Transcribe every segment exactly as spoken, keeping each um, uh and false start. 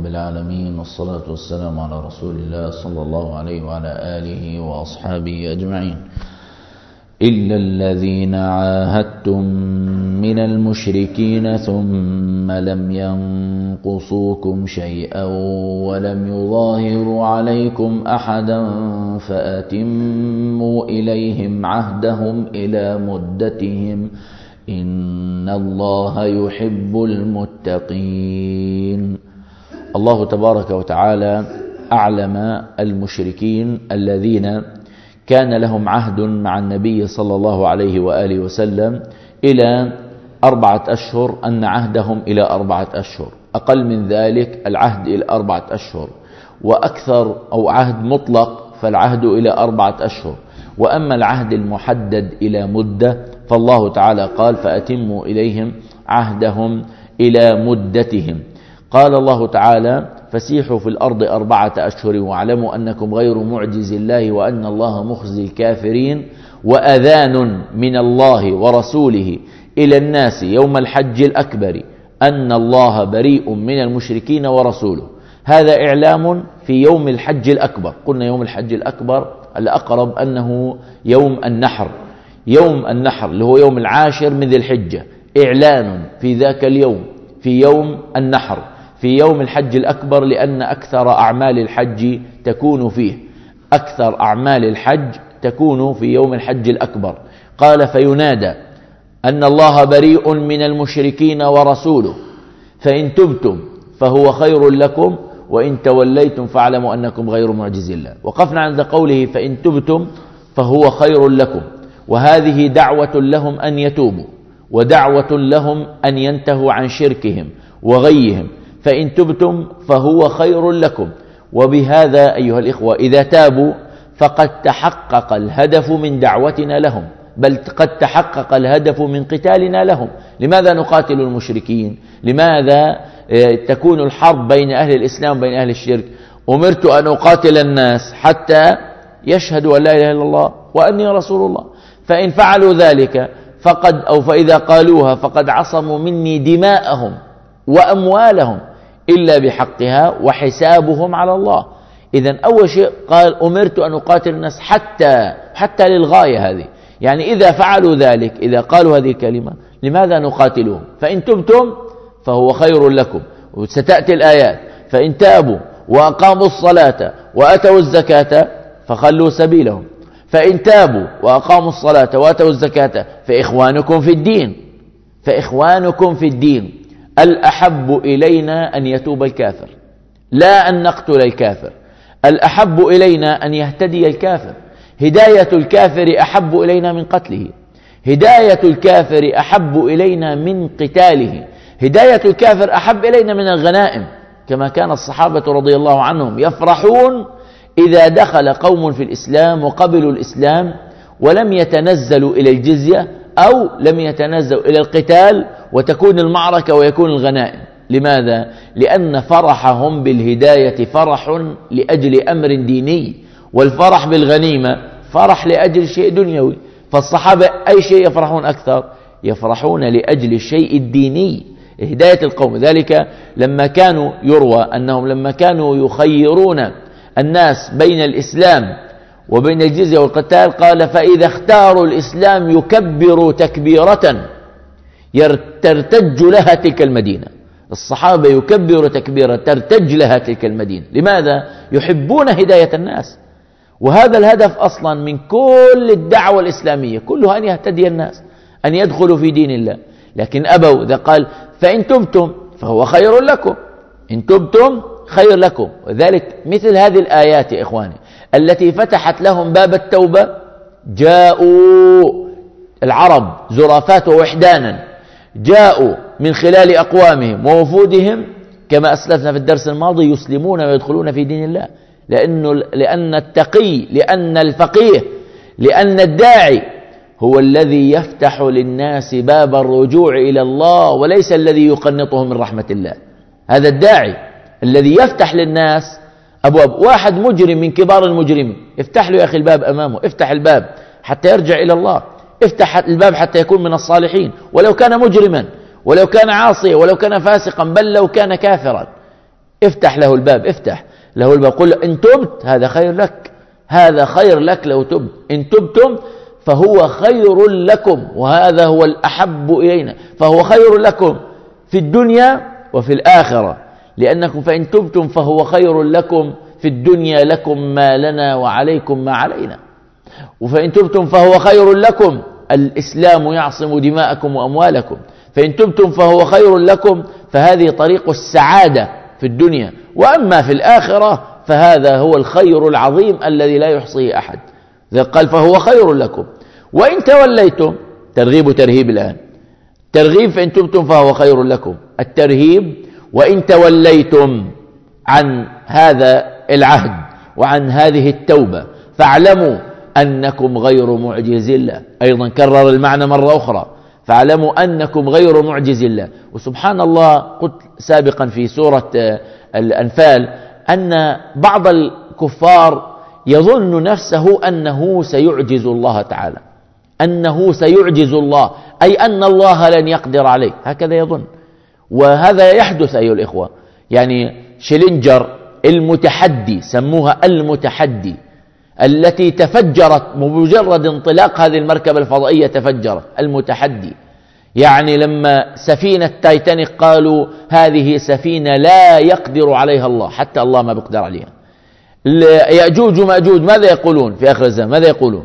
بالعالمين، والصلاة والسلام على رسول الله صلى الله عليه وعلى آله وأصحابه أجمعين. إلا الذين عاهدتم من المشركين ثم لم ينقصوكم شيئا ولم يظاهروا عليكم أحدا فأتموا إليهم عهدهم إلى مدتهم إن الله يحب المتقين. الله تبارك وتعالى أعلم المشركين الذين كان لهم عهد مع النبي صلى الله عليه وآله وسلم إلى أربعة أشهر أن عهدهم إلى أربعة أشهر، أقل من ذلك العهد إلى أربعة أشهر، وأكثر أو عهد مطلق فالعهد إلى أربعة أشهر. وأما العهد المحدد إلى مدة فالله تعالى قال فأتموا إليهم عهدهم إلى مدتهم. قال الله تعالى فسيحوا في الأرض أربعة أشهر واعلموا أنكم غير معجز الله وأن الله مخزي الكافرين وأذان من الله ورسوله إلى الناس يوم الحج الأكبر أن الله بريء من المشركين ورسوله. هذا إعلام في يوم الحج الأكبر. قلنا يوم الحج الأكبر الأقرب أنه يوم النحر، يوم النحر اللي هو يوم العاشر من ذي الحجة، إعلان في ذاك اليوم في يوم النحر في يوم الحج الأكبر، لأن أكثر أعمال الحج تكون فيه، أكثر أعمال الحج تكون في يوم الحج الأكبر. قال فينادى أن الله بريء من المشركين ورسوله فإن تبتم فهو خير لكم وإن توليتم فاعلموا أنكم غير معجز الله. وقفنا عند قوله فإن تبتم فهو خير لكم، وهذه دعوة لهم أن يتوبوا ودعوة لهم أن ينتهوا عن شركهم وغيهم. فإن تبتم فهو خير لكم، وبهذا أيها الإخوة إذا تابوا فقد تحقق الهدف من دعوتنا لهم، بل قد تحقق الهدف من قتالنا لهم. لماذا نقاتل المشركين؟ لماذا تكون الحرب بين أهل الإسلام وبين أهل الشرك؟ أمرت أن أقاتل الناس حتى يشهدوا أن لا إله إلا الله وأني رسول الله، فإن فعلوا ذلك فقد أو فإذا قالوها فقد عصموا مني دماءهم وأموالهم إلا بحقها وحسابهم على الله. إذن أول شيء قال أمرت أن أقاتل الناس حتى حتى للغاية هذه، يعني إذا فعلوا ذلك، إذا قالوا هذه الكلمة لماذا نقاتلهم؟ فإن تبتم فهو خير لكم، وستأتي الآيات فإن تابوا وأقاموا الصلاة وأتوا الزكاة فخلوا سبيلهم، فإن تابوا وأقاموا الصلاة وأتوا الزكاة فإخوانكم في الدين فإخوانكم في الدين. الأحب إلينا أن يتوب الكافر لا أن نقتل الكافر، الأحب إلينا أن يهتدي الكافر. هداية الكافر أحب إلينا من قتله، هداية الكافر أحب إلينا من قتاله، هداية الكافر أحب إلينا من الغنائم، كما كان الصحابة رضي الله عنهم يفرحون إذا دخل قوم في الإسلام وقبلوا الإسلام ولم يتنزلوا إلى الجزية أو لم يتنزلوا إلى القتال وتكون المعركة ويكون الغنائم. لماذا؟ لأن فرحهم بالهداية فرح لأجل أمر ديني، والفرح بالغنيمة فرح لأجل شيء دنيوي. فالصحابة أي شيء يفرحون أكثر؟ يفرحون لأجل الشيء الديني، هداية القوم. ذلك لما كانوا يروى أنهم لما كانوا يخيرون الناس بين الإسلام وبين الجزية والقتال قال فإذا اختاروا الإسلام يكبروا تكبيرة ترتج لها تلك المدينة. الصحابة يكبروا تكبيرة ترتج لها تلك المدينة. لماذا؟ يحبون هداية الناس، وهذا الهدف أصلا من كل الدعوة الإسلامية كلها أن يهتدي الناس، أن يدخلوا في دين الله. لكن أبوا، إذا قال فإن تبتم فهو خير لكم، إن تبتم خير لكم. وذلك مثل هذه الآيات يا إخواني التي فتحت لهم باب التوبة، جاءوا العرب زرافات ووحدانا، جاءوا من خلال أقوامهم ووفودهم كما أسلفنا في الدرس الماضي يسلمون ويدخلون في دين الله، لأنه لأن التقي لأن الفقيه لأن الداعي هو الذي يفتح للناس باب الرجوع إلى الله وليس الذي يقنطهم من رحمة الله. هذا الداعي الذي يفتح للناس أبواب. واحد مجرم من كبار المجرمين افتح له يا أخي الباب أمامه، افتح الباب حتى يرجع إلى الله، افتح الباب حتى يكون من الصالحين ولو كان مجرما ولو كان عاصيا ولو كان فاسقا بل لو كان كافرا. افتح له الباب، افتح له الباب، قل إن تبت هذا خير لك، هذا خير لك لو تبت، إن تبتم فهو خير لكم وهذا هو الأحب إلينا، فهو خير لكم في الدنيا وفي الآخرة، لأنكم فإن تبتم فهو خير لكم في الدنيا، لكم ما لنا وعليكم ما علينا، وفإن تبتم فهو خير لكم، الإسلام يعصم دماءكم وأموالكم، فإن تبتم فهو خير لكم، فهذه طريق السعادة في الدنيا، وأما في الآخرة فهذا هو الخير العظيم الذي لا يحصيه أحد. إذا قال فهو خير لكم، وإن توليتم، ترغيب وترهيب الآن، ترغيب فإن تبتم فهو خير لكم، الترهيب وإن توليتم عن هذا العهد وعن هذه التوبة فاعلموا أنكم غير معجز الله. أيضا كرر المعنى مرة أخرى، فاعلموا أنكم غير معجز الله. وسبحان الله، قلت سابقا في سورة الأنفال أن بعض الكفار يظن نفسه أنه سيعجز الله تعالى، أنه سيعجز الله، أي أن الله لن يقدر عليه، هكذا يظن. وهذا يحدث أيها الإخوة، يعني شلينجر المتحدي، سموها المتحدي، التي تفجرت بمجرد انطلاق هذه المركبة الفضائية، تفجرت المتحدي. يعني لما سفينة تايتانيك قالوا هذه سفينة لا يقدر عليها الله، حتى الله ما بيقدر عليها. يأجوج ومأجوج ماذا يقولون في آخر الزمان؟ ماذا يقولون؟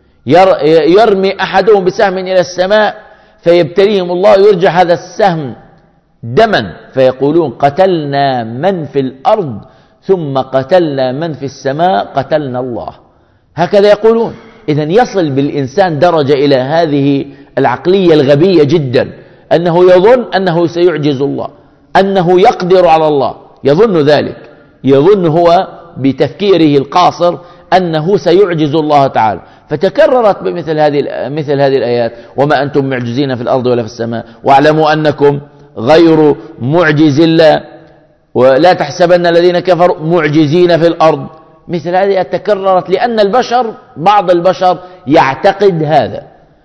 يرمي أحدهم بسهم إلى السماء فيبتليهم الله، يرجع هذا السهم دما، فيقولون قتلنا من في الأرض ثم قتلنا من في السماء، قتلنا الله. هكذا يقولون. إذن يصل بالإنسان درجة إلى هذه العقلية الغبية جدا، أنه يظن أنه سيعجز الله، أنه يقدر على الله، يظن ذلك، يظن هو بتفكيره القاصر أنه سيعجز الله تعالى. فتكررت بمثل هذه مثل هذه الآيات: وما أنتم معجزين في الأرض ولا في السماء واعلموا أنكم غير معجز الله ولا تحسبن الذين كفروا معجزين في الأرض. مثل هذه الآيات تكررت لأن البشر، بعض البشر يعتقد هذا.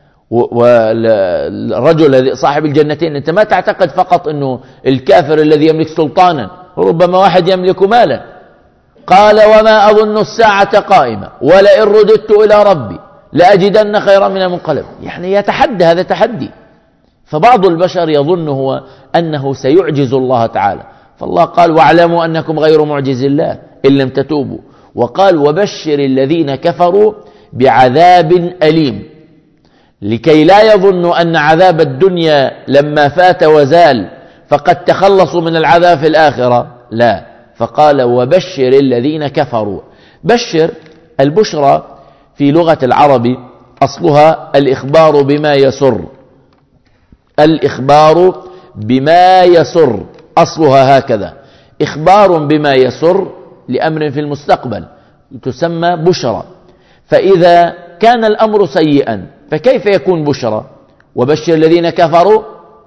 والرجل صاحب الجنتين، أنت ما تعتقد فقط أنه الكافر الذي يملك سلطانا، ربما واحد يملك مالا. قال وما أظن الساعة قائمة ولئن رددت إلى ربي لأجدن خيرا من المنقلب. يعني يتحدى، هذا تحدي. فبعض البشر يظن هو أنه سيعجز الله تعالى، فالله قال واعلموا أنكم غير معجز الله إن لم تتوبوا. وقال وبشر الذين كفروا بعذاب أليم، لكي لا يظنوا أن عذاب الدنيا لما فات وزال فقد تخلصوا من العذاب في الآخرة، لا. فقال وبشر الذين كفروا. بشر، البشرى في لغة العرب أصلها الإخبار بما يسر، الإخبار بما يسر أصلها هكذا، إخبار بما يسر لأمر في المستقبل تسمى بشرى. فإذا كان الأمر سيئا فكيف يكون بشرى؟ وبشر الذين كفروا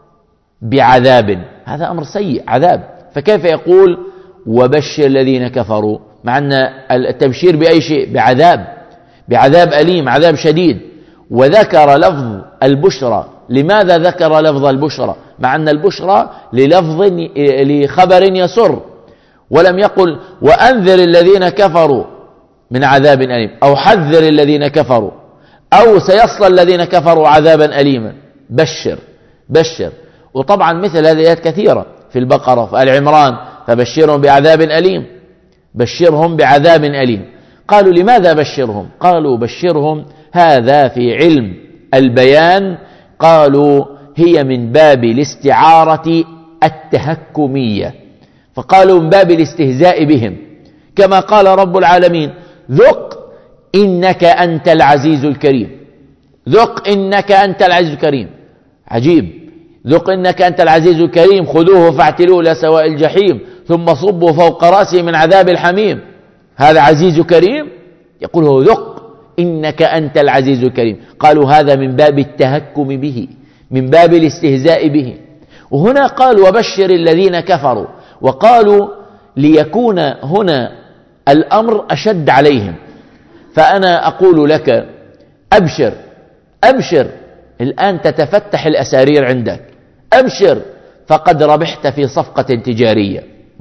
بعذاب، هذا أمر سيء، عذاب، فكيف يقول وبشر الذين كفروا؟ مع أن التبشير بأي شيء؟ بعذاب، بعذاب أليم، عذاب شديد. وذكر لفظ البشرى. لماذا ذكر لفظ البشرى مع أن البشرى للفظ لخبر يسر؟ ولم يقل وأنذر الذين كفروا من عذاب أليم، أو حذر الذين كفروا، أو سيصل الذين كفروا عذابا أليما. بشر، بشر. وطبعا مثل هذه الآيات كثيرة في البقرة وفي آل عمران: فبشرهم بعذاب أليم، بشرهم بعذاب أليم. قالوا لماذا بشرهم؟ قالوا بشرهم هذا في علم البيان، قالوا هي من باب الاستعارة التهكمية، فقالوا من باب الاستهزاء بهم، كما قال رب العالمين: ذق إنك أنت العزيز الكريم، ذق إنك أنت العزيز الكريم. عجيب، ذق إنك أنت العزيز الكريم، خذوه فاعتلوه إلى سواء الجحيم ثم صبوا فوق رأسه من عذاب الحميم. هذا عزيز كريم؟ يقول هو ذق إنك أنت العزيز الكريم. قالوا هذا من باب التهكم به، من باب الاستهزاء به. وهنا قال وبشر الذين كفروا، وقالوا ليكون هنا الأمر أشد عليهم. فأنا أقول لك أبشر، أبشر، الآن تتفتح الأسارير عندك، أبشر، فقد ربحت في صفقة تجارية.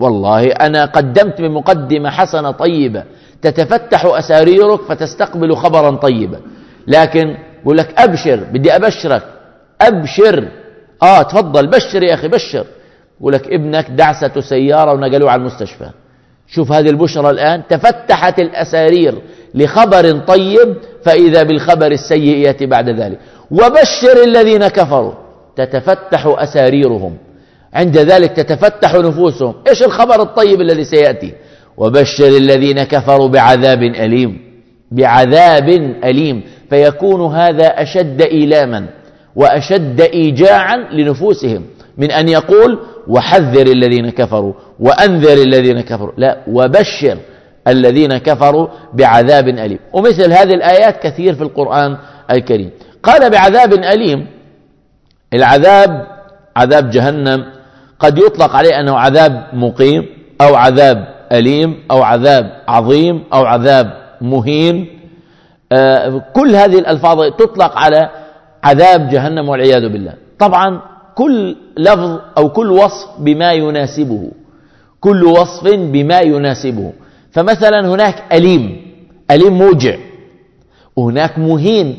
والله أنا قدمت بمقدمة حسنة طيبة تتفتح أساريرك فتستقبل خبرا طيبا، لكن يقول لك أبشر، بدي أبشرك، أبشر، آه تفضل بشر يا أخي بشر، يقول لك ابنك دعسته سيارة ونقلوه على المستشفى. شوف هذه البشرى الآن، تفتحت الأسارير لخبر طيب، فإذا بالخبر السيء يأتي بعد ذلك. وبشر الذين كفروا، تتفتح أساريرهم، عند ذلك تتفتح نفوسهم. إيش الخبر الطيب الذي سيأتي؟ وبشر الذين كفروا بعذاب أليم، بعذاب أليم، فيكون هذا أشد إيلاما وأشد إيجاعا لنفوسهم من أن يقول وحذر الذين كفروا وأنذر الذين كفروا، لا، وبشر الذين كفروا بعذاب أليم. ومثل هذه الآيات كثير في القرآن الكريم. قال بعذاب أليم، العذاب عذاب جهنم قد يطلق عليه أنه عذاب مقيم أو عذاب أليم أو عذاب عظيم أو عذاب مهين. آه كل هذه الألفاظ تطلق على عذاب جهنم والعياذ بالله. طبعا كل لفظ أو كل وصف بما يناسبه، كل وصف بما يناسبه. فمثلا هناك أليم، أليم موجع، وهناك مهين،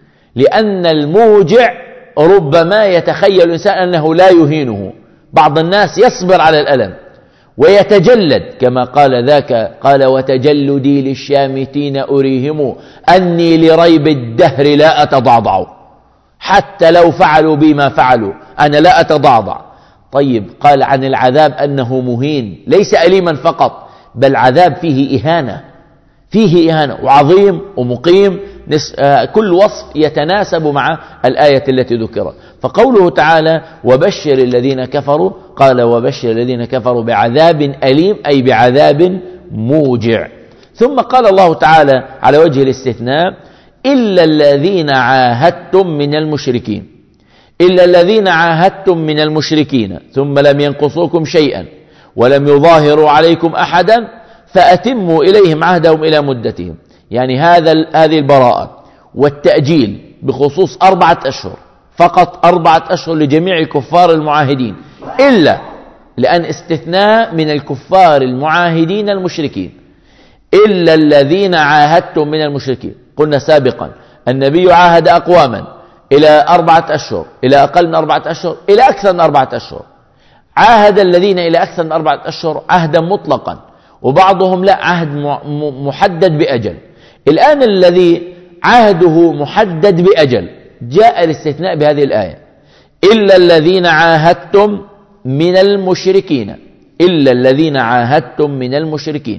لأن الموجع ربما يتخيل الإنسان أنه لا يهينه. بعض الناس يصبر على الألم ويتجلد، كما قال ذاك، قال وتجلدي للشامتين أريهم أني لريب الدهر لا أتضعضع، حتى لو فعلوا بي ما فعلوا أنا لا أتضعضع. طيب، قال عن العذاب أنه مهين، ليس أليما فقط، بل عذاب فيه إهانة، فيه إهانة، وعظيم ومقيم، كل وصف يتناسب مع الآية التي ذكرت. فقوله تعالى وبشر الذين كفروا، قال وبشر الذين كفروا بعذاب أليم، أي بعذاب موجع. ثم قال الله تعالى على وجه الاستثناء إلا الذين عاهدتم من المشركين، إلا الذين عاهدتم من المشركين ثم لم ينقصوكم شيئا ولم يظاهروا عليكم أحدا فأتموا إليهم عهدهم إلى مدتهم. يعني هذا هذه البراءة والتأجيل بخصوص أربعة أشهر، فقط أربعة أشهر لجميع الكفار المعاهدين، إلا لأن استثناء من الكفار المعاهدين المشركين، إلا الذين عاهدتم من المشركين. قلنا سابقا النبي عاهد أقواما إلى أربعة أشهر، إلى أقل من أربعة أشهر، إلى أكثر من أربعة أشهر. عاهد الذين إلى أكثر من أربعة أشهر عهدا مطلقا، وبعضهم لا، عهد محدد بأجل. الآن الذي عهده محدد بأجل جاء الاستثناء بهذه الآية إلا الذين عاهدتم من المشركين، إلا الذين عاهدتم من المشركين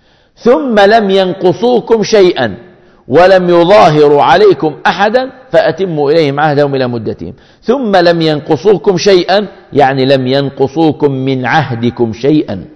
ثم لم ينقصوكم شيئا ولم يظاهروا عليكم أحدا فأتموا إليهم عهدهم إلى مدتهم. ثم لم ينقصوكم شيئا يعني لم ينقصوكم من عهدكم شيئا،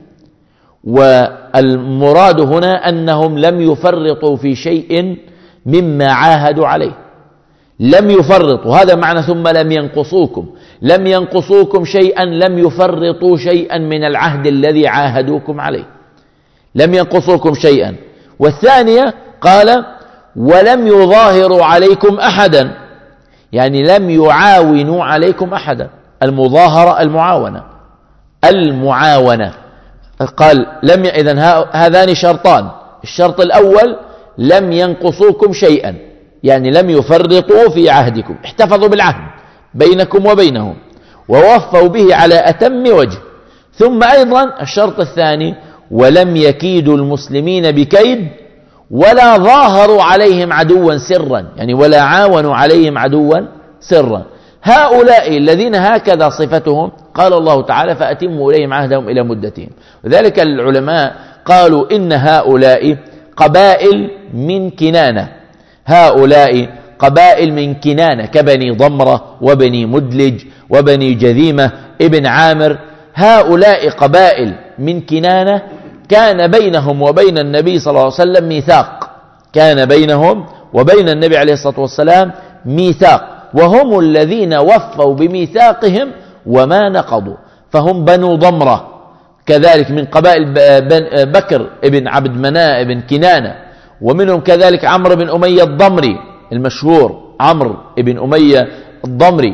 والمراد هنا أنهم لم يفرطوا في شيء مما عاهدوا عليه، لم يفرطوا، هذا معنى ثم لم ينقصوكم، لم ينقصوكم شيئا، لم يفرطوا شيئا من العهد الذي عاهدوكم عليه، لم ينقصوكم شيئا. والثانية قال ولم يظاهروا عليكم أحدا، يعني لم يعاونوا عليكم أحدا. المظاهرة المعاونة، المعاونة قال لم ي... إذن هذان شرطان. الشرط الأول لم ينقصوكم شيئا، يعني لم يفرطوا في عهدكم، احتفظوا بالعهد بينكم وبينهم ووفوا به على أتم وجه. ثم أيضا الشرط الثاني ولم يكيدوا المسلمين بكيد ولا ظاهروا عليهم عدوا سرا، يعني ولا عاونوا عليهم عدوا سرا. هؤلاء الذين هكذا صفتهم قال الله تعالى فأتموا إليهم عهدهم إلى مدتهم. وذلك العلماء قالوا إن هؤلاء قبائل من كنانة، هؤلاء قبائل من كنانة كبني ضمرة وبني مدلج وبني جذيمة ابن عامر. هؤلاء قبائل من كنانة كان بينهم وبين النبي صلى الله عليه وسلم ميثاق، كان بينهم وبين النبي عليه الصلاة والسلام ميثاق، وهم الذين وفوا بميثاقهم وما نقضوا. فهم بنو ضمرة كذلك من قبائل بكر ابن عبد مناء ابن كنانة، ومنهم كذلك عمرو بن أمية الضمري المشهور، عمرو بن أمية الضمري،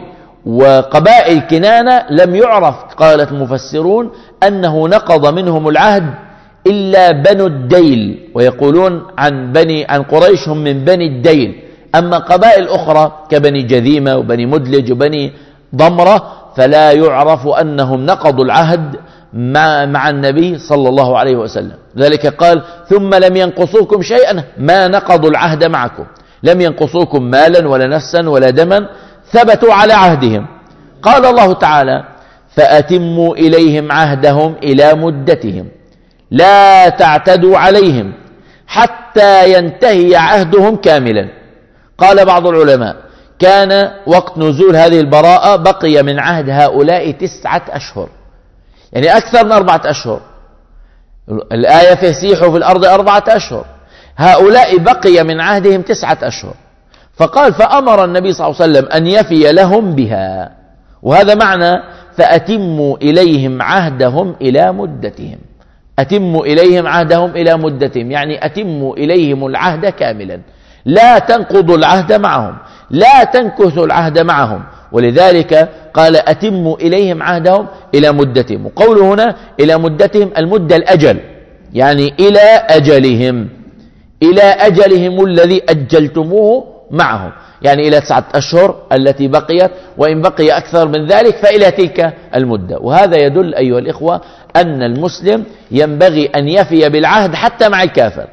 وقبائل كنانة لم يعرف، قالت المفسرون أنه نقض منهم العهد إلا بنو الديل، ويقولون عن بني عن قريش هم من بني الديل. أما قبائل أخرى كبني جذيمة وبني مدلج وبني ضمرة فلا يعرف أنهم نقضوا العهد مع, مع النبي صلى الله عليه وسلم. ذلك قال ثم لم ينقصوكم شيئا ما نقضوا العهد معكم، لم ينقصوكم مالا ولا نفسا ولا دما، ثبتوا على عهدهم. قال الله تعالى فأتموا إليهم عهدهم إلى مدتهم لا تعتدوا عليهم حتى ينتهي عهدهم كاملا. قال بعض العلماء كان وقت نزول هذه البراءة بقي من عهد هؤلاء تسعة أشهر، يعني أكثر من أربعة أشهر. الآية فسيحوا في الأرض أربعة أشهر، هؤلاء بقي من عهدهم تسعة أشهر. فقال فأمر النبي صلى الله عليه وسلم أن يفي لهم بها، وهذا معنى فأتموا إليهم عهدهم إلى مدتهم. أتموا إليهم عهدهم إلى مدتهم يعني أتموا إليهم العهد كاملا، لا تنقضوا العهد معهم، لا تنكثوا العهد معهم. ولذلك قال أتموا إليهم عهدهم إلى مدتهم. وقوله هنا إلى مدتهم المدة الأجل، يعني إلى أجلهم، إلى أجلهم الذي أجلتموه معهم، يعني إلى تسعة أشهر التي بقيت، وإن بقي أكثر من ذلك فإلى تلك المدة. وهذا يدل أيها الإخوة أن المسلم ينبغي أن يفي بالعهد حتى مع الكافر.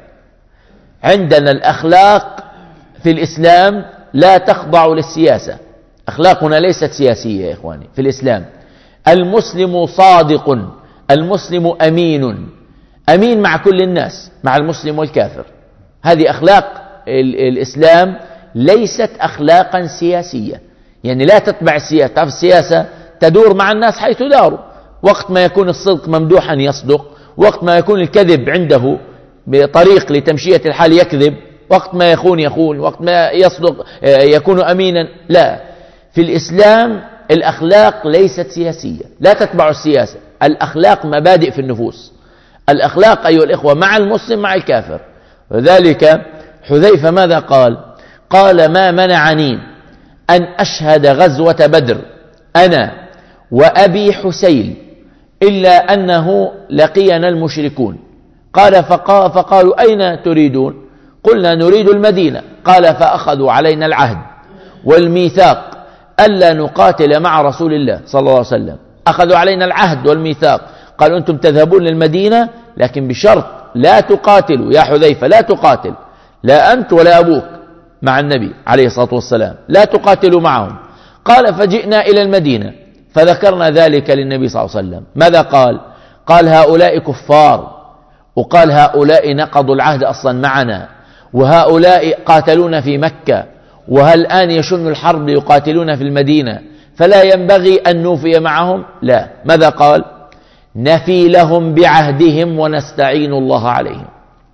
عندنا الأخلاق في الإسلام لا تخضع للسياسة، أخلاقنا ليست سياسية يا إخواني. في الإسلام المسلم صادق، المسلم أمين، أمين مع كل الناس، مع المسلم والكافر. هذه أخلاق الإسلام، ليست أخلاقا سياسية، يعني لا تتبع السياسة. تعرف السياسة تدور مع الناس حيث داروا، وقت ما يكون الصدق ممدوحا يصدق، وقت ما يكون الكذب عنده بطريق لتمشية الحال يكذب، وقت ما يخون يخون، وقت ما يصدق يكون أمينا. لا، في الإسلام الأخلاق ليست سياسية، لا تتبع السياسة. الأخلاق مبادئ في النفوس، الأخلاق أيها الإخوة مع المسلم مع الكافر. وذلك حذيفة ماذا قال؟ قال ما منعني أن أشهد غزوة بدر أنا وأبي حسين إلا أنه لقينا المشركون. قال فقالوا أين تريدون؟ قلنا نريد المدينة. قال فأخذوا علينا العهد والميثاق ألا نقاتل مع رسول الله صلى الله عليه وسلم. أخذوا علينا العهد والميثاق، قالوا أنتم تذهبون للمدينة لكن بشرط لا تقاتلوا يا حذيفة، لا تقاتل، لا أنت ولا أبوك مع النبي عليه الصلاة والسلام، لا تقاتلوا معهم. قال فجئنا إلى المدينة فذكرنا ذلك للنبي صلى الله عليه وسلم. ماذا قال؟ قال هؤلاء كفار، وقال هؤلاء نقضوا العهد أصلا معنا، وهؤلاء قاتلون في مكة، وهالآن يشن الحرب يقاتلون في المدينة، فلا ينبغي أن نوفي معهم. لا، ماذا قال؟ نفي لهم بعهدهم ونستعين الله عليهم.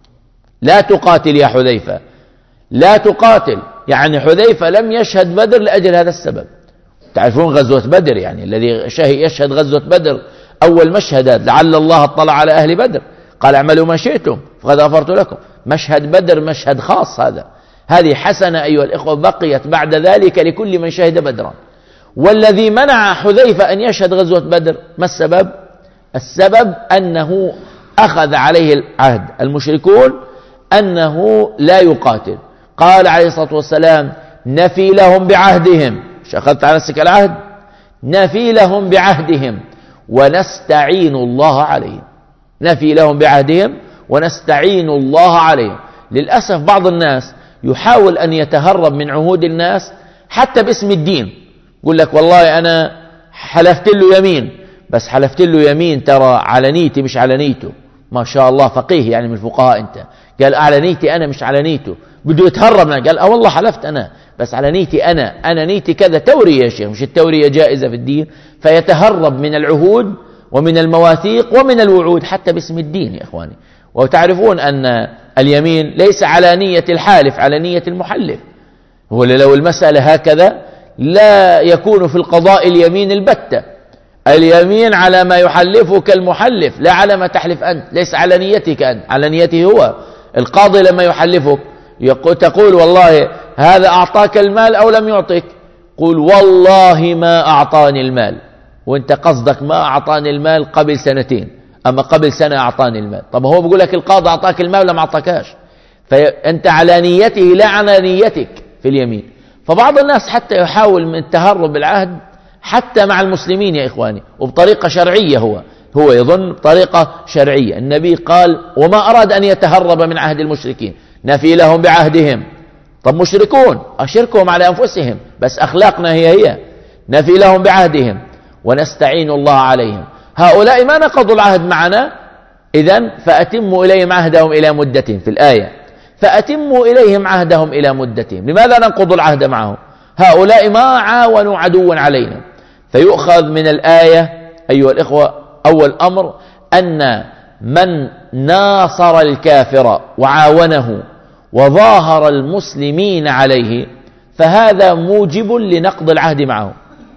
لا تقاتل يا حذيفة، لا تقاتل. يعني حذيفة لم يشهد بدر لأجل هذا السبب. تعرفون غزوة بدر، يعني الذي يشهد غزوة بدر أول مشهد لعل الله اطلع على أهل بدر قال اعملوا ما شئتم فقد غفرت لكم. مشهد بدر مشهد خاص، هذا هذه حسنة أيها الإخوة بقيت بعد ذلك لكل من شهد بدرا. والذي منع حذيفة أن يشهد غزوة بدر ما السبب؟ السبب أنه أخذ عليه العهد المشركون أنه لا يقاتل. قال عليه الصلاة والسلام نفي لهم بعهدهم، مش أخذت على نفسك العهد؟ نفي لهم بعهدهم ونستعين الله عليهم. نفي لهم بعهدهم ونستعين الله عليهم. للأسف بعض الناس يحاول أن يتهرب من عهود الناس حتى باسم الدين. يقول لك والله أنا حلفت له يمين، بس حلفت له يمين ترى على نيتي مش على نيته. ما شاء الله فقيه يعني من الفقهاء أنت، قال على نيتي أنا مش على نيته، بده يتهرب. قال أه والله حلفت أنا بس على نيتي أنا، أنا نيتي كذا. تورية يا شيخ، مش التورية جائزة في الدين؟ فيتهرب من العهود ومن المواثيق ومن الوعود حتى باسم الدين يا إخواني. وتعرفون أن اليمين ليس على نية الحالف، على نية المحلف. هو لو المسألة هكذا لا يكون في القضاء اليمين البتة. اليمين على ما يحلفه كالمحلف، لا على ما تحلف أنت، ليس على نيتك أنت، على نيته هو. القاضي لما يحلفك تقول والله هذا أعطاك المال أو لم يعطيك، قول والله ما أعطاني المال، وانت قصدك ما أعطاني المال قبل سنتين، أما قبل سنة أعطاني المال. طب هو بيقول لك القاضي أعطاك المال ولا ما أعطاكاش؟ فأنت على نيته لا على نيتك في اليمين. فبعض الناس حتى يحاول من التهرب بالعهد حتى مع المسلمين يا إخواني، وبطريقة شرعية، هو هو يظن بطريقة شرعية. النبي قال وما أراد أن يتهرب من عهد المشركين نفي لهم بعهدهم. طب مشركون أشركهم على أنفسهم، بس أخلاقنا هي هي، نفي لهم بعهدهم ونستعين الله عليهم. هؤلاء ما نقضوا العهد معنا، إذن فأتموا إليهم عهدهم إلى مدتهم في الآية، فأتموا إليهم عهدهم إلى مدتهم. لماذا ننقض العهد معهم؟ هؤلاء ما عاونوا عدوا علينا. فيؤخذ من الآية أيها الإخوة أول أمر أن من ناصر الكافر وعاونه وظاهر المسلمين عليه فهذا موجب لنقض العهد معه.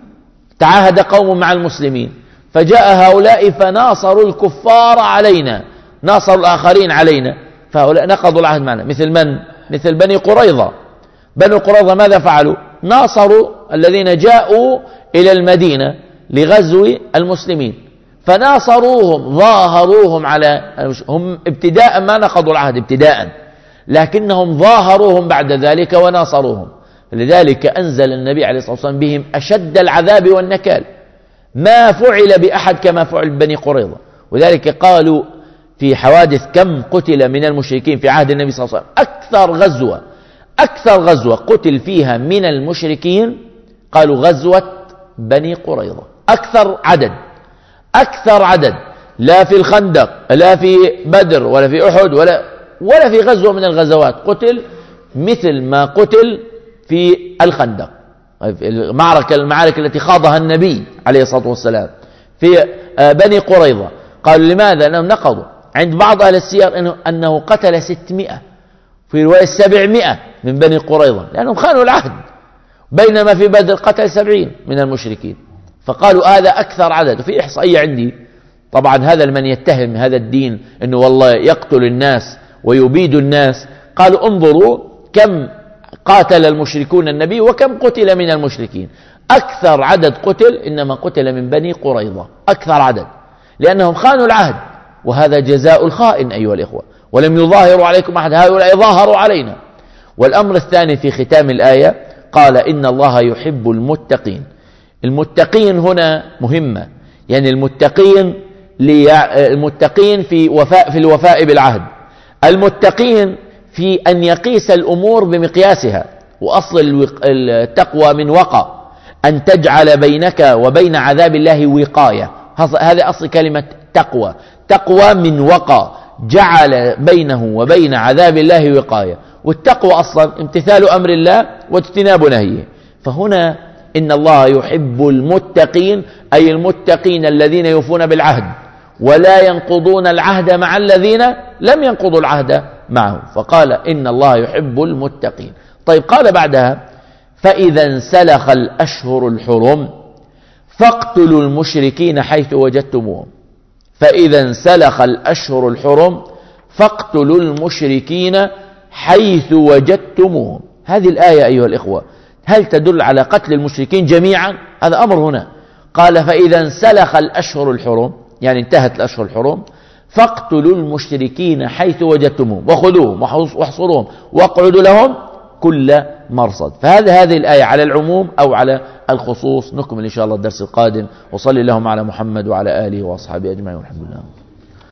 تعاهد قوم مع المسلمين فجاء هؤلاء فناصروا الكفار علينا، ناصروا الآخرين علينا، فهؤلاء نقضوا العهد معنا. مثل من؟ مثل بني قريظة. بني قريظة ماذا فعلوا؟ ناصروا الذين جاءوا إلى المدينة لغزو المسلمين، فناصروهم ظاهروهم على هم ابتداء ما نقضوا العهد ابتداء، لكنهم ظاهروهم بعد ذلك وناصروهم. لذلك أنزل النبي عليه الصلاة والسلام بهم أشد العذاب والنكال، ما فعل بأحد كما فعل بني قريظة. وذلك قالوا في حوادث كم قتل من المشركين في عهد النبي صلى الله عليه وسلم. أكثر غزوة أكثر غزوة قتل فيها من المشركين قالوا غزوة بني قريظة، أكثر عدد أكثر عدد، لا في الخندق لا في بدر ولا في أحد ولا ولا في غزوة من الغزوات قتل مثل ما قتل في الخندق، المعركة المعارك التي خاضها النبي عليه الصلاة والسلام في بني قريظة. قالوا لماذا؟ لأنهم نقضوا. عند بعض أهل السير إنه أنه قتل ستمائة، في رواية سبعمائة من بني قريظة، لأنهم خانوا العهد، بينما في بدر قتل سبعين من المشركين. فقالوا هذا أكثر عدد. وفي إحصائية عندي طبعا هذا من يتهم هذا الدين أنه والله يقتل الناس ويبيد الناس، قالوا انظروا كم قاتل المشركون النبي وكم قتل من المشركين. أكثر عدد قتل إنما قتل من بني قريظة، أكثر عدد، لأنهم خانوا العهد، وهذا جزاء الخائن أيها الإخوة. ولم يظاهروا عليكم أحد، هؤلاء ظاهروا علينا. والأمر الثاني في ختام الآية قال إن الله يحب المتقين. المتقين هنا مهمة، يعني المتقين المتقين في وفاء في الوفاء بالعهد، المتقين في أن يقيس الأمور بمقياسها. وأصل التقوى من وقى، أن تجعل بينك وبين عذاب الله وقاية، هذا أصل كلمة تقوى. تقوى من وقى، جعل بينه وبين عذاب الله وقاية. والتقوى أصلا امتثال أمر الله واجتناب نهيه. فهنا إن الله يحب المتقين، أي المتقين الذين يوفون بالعهد ولا ينقضون العهد مع الذين لم ينقضوا العهد معه. فقال إن الله يحب المتقين. طيب قال بعدها فإذا انسلخ الأشهر الحرم فاقتلوا المشركين حيث وجدتموهم. فإذا انسلخ الأشهر الحرم فاقتلوا المشركين حيث وجدتموهم. هذه الآية أيها الإخوة هل تدل على قتل المشركين جميعا؟ هذا أمر هنا. قال فإذا انسلخ الأشهر الحرم، يعني انتهت الأشهر الحرم، فاقتلوا المشركين حيث وجدتموهم وخذوهم واحصروهم واقعدوا لهم كل مرصد. فهذا هذه الآية على العموم أو على الخصوص. نكمل إن شاء الله الدرس القادم. وصلي اللهم على محمد وعلى آله وأصحابه أجمعين والحمد لله.